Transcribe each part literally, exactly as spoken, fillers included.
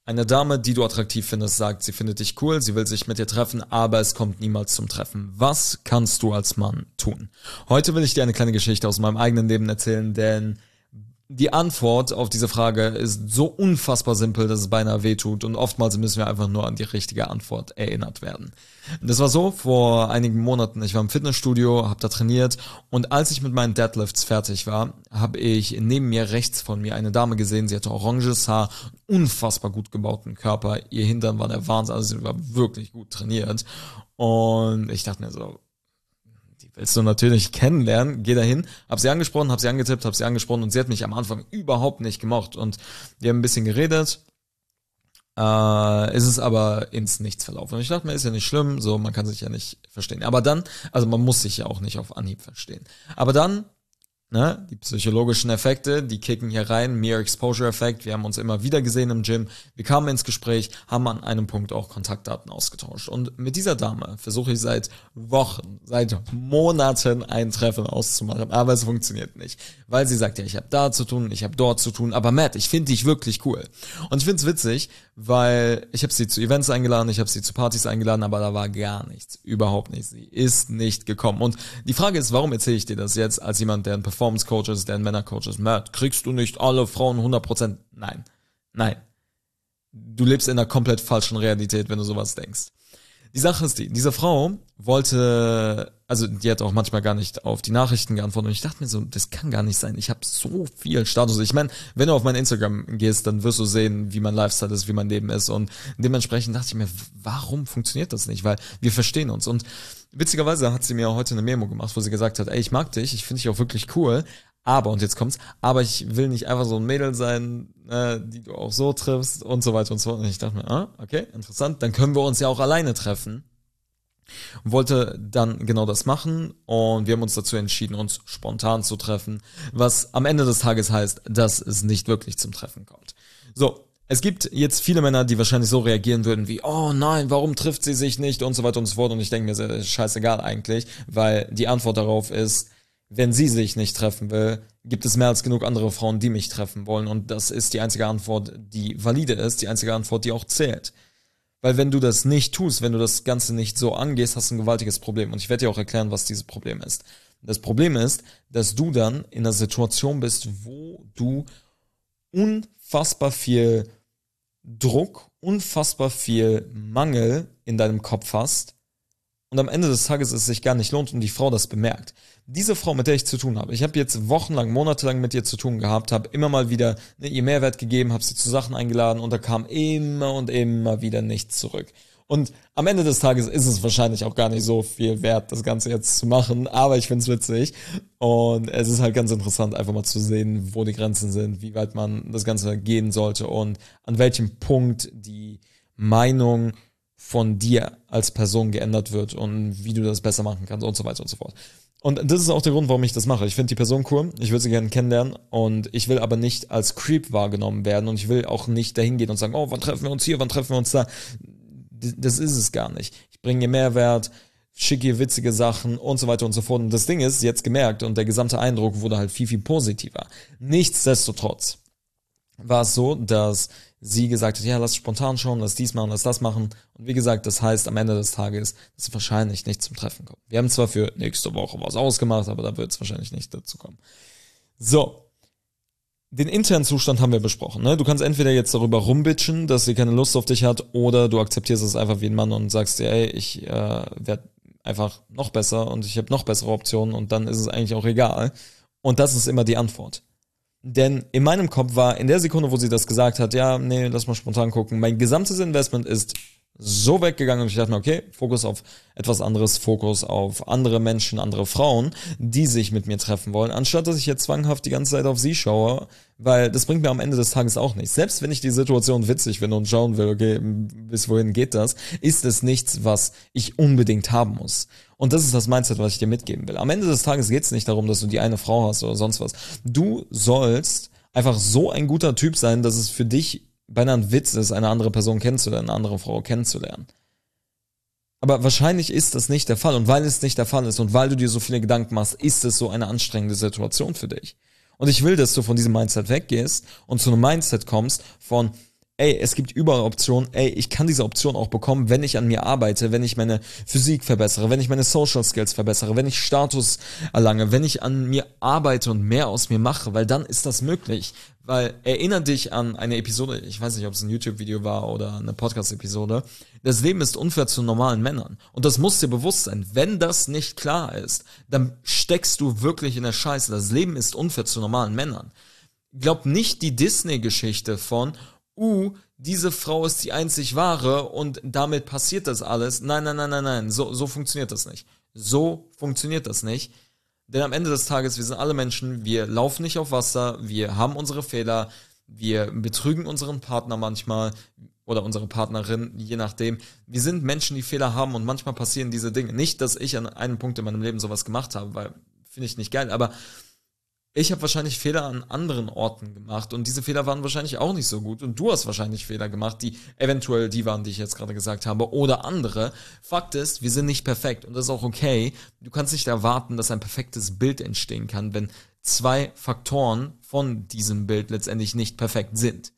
Eine Dame, die du attraktiv findest, sagt, sie findet dich cool, sie will sich mit dir treffen, aber es kommt niemals zum Treffen. Was kannst du als Mann tun? Heute will ich dir eine kleine Geschichte aus meinem eigenen Leben erzählen, denn die Antwort auf diese Frage ist so unfassbar simpel, dass es beinahe wehtut und oftmals müssen wir einfach nur an die richtige Antwort erinnert werden. Das war so vor einigen Monaten, ich war im Fitnessstudio, habe da trainiert und als ich mit meinen Deadlifts fertig war, habe ich neben mir rechts von mir eine Dame gesehen, sie hatte oranges Haar, unfassbar gut gebauten Körper, ihr Hintern war der Wahnsinn, also sie war wirklich gut trainiert und ich dachte mir so, willst du natürlich kennenlernen, geh dahin, hab sie angesprochen, hab sie angetippt, hab sie angesprochen und sie hat mich am Anfang überhaupt nicht gemocht und wir haben ein bisschen geredet, äh, ist es aber ins Nichts verlaufen und ich dachte mir, ist ja nicht schlimm, so, man kann sich ja nicht verstehen, aber dann, also man muss sich ja auch nicht auf Anhieb verstehen, aber dann, ne, die psychologischen Effekte, die kicken hier rein, Mere Exposure Effekt, wir haben uns immer wieder gesehen im Gym, wir kamen ins Gespräch, haben an einem Punkt auch Kontaktdaten ausgetauscht und mit dieser Dame versuche ich seit Wochen, seit Monaten ein Treffen auszumachen, aber es funktioniert nicht, weil sie sagt, ja, ich habe da zu tun, ich habe dort zu tun, aber Matt, ich finde dich wirklich cool und ich finde es witzig, weil ich habe sie zu Events eingeladen, ich habe sie zu Partys eingeladen, aber da war gar nichts, überhaupt nichts, sie ist nicht gekommen und die Frage ist, warum erzähle ich dir das jetzt als jemand, der ein Performance Coach ist, der ein Männercoach ist? Matt, kriegst du nicht alle Frauen hundert Prozent? Nein, nein. Du lebst in einer komplett falschen Realität, wenn du sowas denkst. Die Sache ist die, diese Frau wollte, also die hat auch manchmal gar nicht auf die Nachrichten geantwortet und ich dachte mir so, das kann gar nicht sein, ich habe so viel Status. Ich meine, wenn du auf mein Instagram gehst, dann wirst du sehen, wie mein Lifestyle ist, wie mein Leben ist und dementsprechend dachte ich mir, warum funktioniert das nicht? Weil wir verstehen uns und witzigerweise hat sie mir heute eine Memo gemacht, wo sie gesagt hat, ey, ich mag dich, ich finde dich auch wirklich cool, aber, und jetzt kommt's, aber ich will nicht einfach so ein Mädel sein, äh, die du auch so triffst und so weiter und so fort. Und ich dachte mir, ah, okay, interessant, dann können wir uns ja auch alleine treffen. Und wollte dann genau das machen und wir haben uns dazu entschieden, uns spontan zu treffen, was am Ende des Tages heißt, dass es nicht wirklich zum Treffen kommt. So, es gibt jetzt viele Männer, die wahrscheinlich so reagieren würden wie, oh nein, warum trifft sie sich nicht und so weiter und so fort und ich denke mir, das ist scheißegal eigentlich, weil die Antwort darauf ist, wenn sie sich nicht treffen will, gibt es mehr als genug andere Frauen, die mich treffen wollen und das ist die einzige Antwort, die valide ist, die einzige Antwort, die auch zählt. Weil wenn du das nicht tust, wenn du das Ganze nicht so angehst, hast du ein gewaltiges Problem und ich werde dir auch erklären, was dieses Problem ist. Das Problem ist, dass du dann in einer Situation bist, wo du unfassbar viel Druck, unfassbar viel Mangel in deinem Kopf hast und am Ende des Tages es sich gar nicht lohnt und die Frau das bemerkt. Diese Frau, mit der ich zu tun habe, ich habe jetzt wochenlang, monatelang mit ihr zu tun gehabt, habe immer mal wieder ne, ihr Mehrwert gegeben, habe sie zu Sachen eingeladen und da kam immer und immer wieder nichts zurück. Und am Ende des Tages ist es wahrscheinlich auch gar nicht so viel wert, das Ganze jetzt zu machen, aber ich find's witzig und es ist halt ganz interessant, einfach mal zu sehen, wo die Grenzen sind, wie weit man das Ganze gehen sollte und an welchem Punkt die Meinung von dir als Person geändert wird und wie du das besser machen kannst und so weiter und so fort. Und das ist auch der Grund, warum ich das mache. Ich finde die Person cool, ich will sie gerne kennenlernen und ich will aber nicht als Creep wahrgenommen werden und ich will auch nicht dahin gehen und sagen, oh, wann treffen wir uns hier, wann treffen wir uns da? Das ist es gar nicht. Ich bringe ihr Mehrwert, schicke ihr witzige Sachen und so weiter und so fort. Und das Ding ist, jetzt gemerkt und der gesamte Eindruck wurde halt viel, viel positiver. Nichtsdestotrotz war es so, dass sie gesagt hat, ja, lass spontan schauen, lass dies machen, lass das machen. Und wie gesagt, das heißt am Ende des Tages, dass es wahrscheinlich nicht zum Treffen kommt. Wir haben zwar für nächste Woche was ausgemacht, aber da wird es wahrscheinlich nicht dazu kommen. So, den internen Zustand haben wir besprochen. Ne? Du kannst entweder jetzt darüber rumbitchen, dass sie keine Lust auf dich hat, oder du akzeptierst es einfach wie ein Mann und sagst dir, ey, ich äh, werde einfach noch besser und ich habe noch bessere Optionen und dann ist es eigentlich auch egal. Und das ist immer die Antwort. Denn in meinem Kopf war, in der Sekunde, wo sie das gesagt hat, ja, nee, lass mal spontan gucken, mein gesamtes Investment ist so weggegangen und ich dachte mir, okay, Fokus auf etwas anderes, Fokus auf andere Menschen, andere Frauen, die sich mit mir treffen wollen, anstatt dass ich jetzt zwanghaft die ganze Zeit auf sie schaue, weil das bringt mir am Ende des Tages auch nichts. Selbst wenn ich die Situation witzig finde und schauen will, okay, bis wohin geht das, ist es nichts, was ich unbedingt haben muss. Und das ist das Mindset, was ich dir mitgeben will. Am Ende des Tages geht es nicht darum, dass du die eine Frau hast oder sonst was. Du sollst einfach so ein guter Typ sein, dass es für dich beinahe ein Witz ist, eine andere Person kennenzulernen, eine andere Frau kennenzulernen. Aber wahrscheinlich ist das nicht der Fall. Und weil es nicht der Fall ist und weil du dir so viele Gedanken machst, ist es so eine anstrengende Situation für dich. Und ich will, dass du von diesem Mindset weggehst und zu einem Mindset kommst von, ey, es gibt überall Optionen, ey, ich kann diese Option auch bekommen, wenn ich an mir arbeite, wenn ich meine Physik verbessere, wenn ich meine Social Skills verbessere, wenn ich Status erlange, wenn ich an mir arbeite und mehr aus mir mache, weil dann ist das möglich. Weil, erinnere dich an eine Episode, ich weiß nicht, ob es ein YouTube-Video war oder eine Podcast-Episode, das Leben ist unfair zu normalen Männern. Und das muss dir bewusst sein. Wenn das nicht klar ist, dann steckst du wirklich in der Scheiße. Das Leben ist unfair zu normalen Männern. Glaub nicht die Disney-Geschichte von, uh, diese Frau ist die einzig wahre und damit passiert das alles. Nein, nein, nein, nein, nein, so, so funktioniert das nicht. So funktioniert das nicht. Denn am Ende des Tages, wir sind alle Menschen, wir laufen nicht auf Wasser, wir haben unsere Fehler, wir betrügen unseren Partner manchmal oder unsere Partnerin, je nachdem. Wir sind Menschen, die Fehler haben und manchmal passieren diese Dinge. Nicht, dass ich an einem Punkt in meinem Leben sowas gemacht habe, weil finde ich nicht geil, aber ich habe wahrscheinlich Fehler an anderen Orten gemacht und diese Fehler waren wahrscheinlich auch nicht so gut und du hast wahrscheinlich Fehler gemacht, die eventuell die waren, die ich jetzt gerade gesagt habe oder andere. Fakt ist, wir sind nicht perfekt und das ist auch okay. Du kannst nicht erwarten, dass ein perfektes Bild entstehen kann, wenn zwei Faktoren von diesem Bild letztendlich nicht perfekt sind.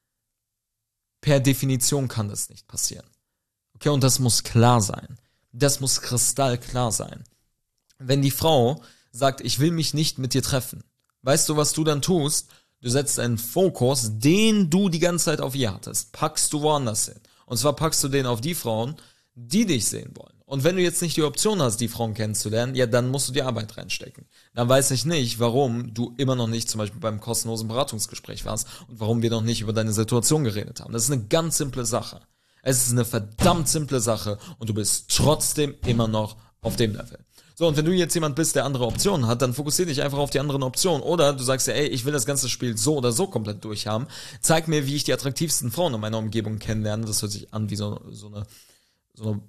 Per Definition kann das nicht passieren. Okay, und das muss klar sein. Das muss kristallklar sein. Wenn die Frau sagt, ich will mich nicht mit dir treffen. Weißt du, was du dann tust? Du setzt einen Fokus, den du die ganze Zeit auf ihr hattest, packst du woanders hin. Und zwar packst du den auf die Frauen, die dich sehen wollen. Und wenn du jetzt nicht die Option hast, die Frauen kennenzulernen, ja, dann musst du die Arbeit reinstecken. Dann weiß ich nicht, warum du immer noch nicht zum Beispiel beim kostenlosen Beratungsgespräch warst und warum wir noch nicht über deine Situation geredet haben. Das ist eine ganz simple Sache. Es ist eine verdammt simple Sache und du bist trotzdem immer noch auf dem Level. So, und wenn du jetzt jemand bist, der andere Optionen hat, dann fokussier dich einfach auf die anderen Optionen. Oder du sagst ja, ey, ich will das ganze Spiel so oder so komplett durchhaben. Zeig mir, wie ich die attraktivsten Frauen in meiner Umgebung kennenlerne. Das hört sich an wie so, so eine, so eine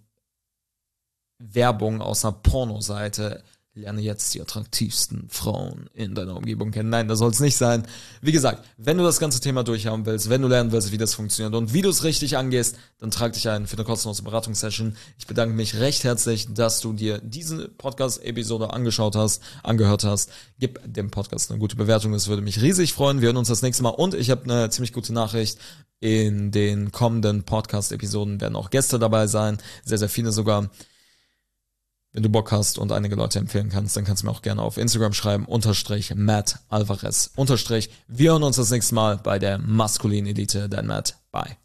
Werbung aus einer Pornoseite. Lerne jetzt die attraktivsten Frauen in deiner Umgebung kennen. Nein, das soll es nicht sein. Wie gesagt, wenn du das ganze Thema durchhaben willst, wenn du lernen willst, wie das funktioniert und wie du es richtig angehst, dann trag dich ein für eine kostenlose Beratungssession. Ich bedanke mich recht herzlich, dass du dir diese Podcast-Episode angeschaut hast, angehört hast. Gib dem Podcast eine gute Bewertung, das würde mich riesig freuen. Wir hören uns das nächste Mal und ich habe eine ziemlich gute Nachricht. In den kommenden Podcast-Episoden werden auch Gäste dabei sein, sehr, sehr viele sogar. Wenn du Bock hast und einige Leute empfehlen kannst, dann kannst du mir auch gerne auf Instagram schreiben, unterstrich Matt Alvarez, unterstrich. Wir hören uns das nächste Mal bei der maskulinen Elite, dein Matt. Bye.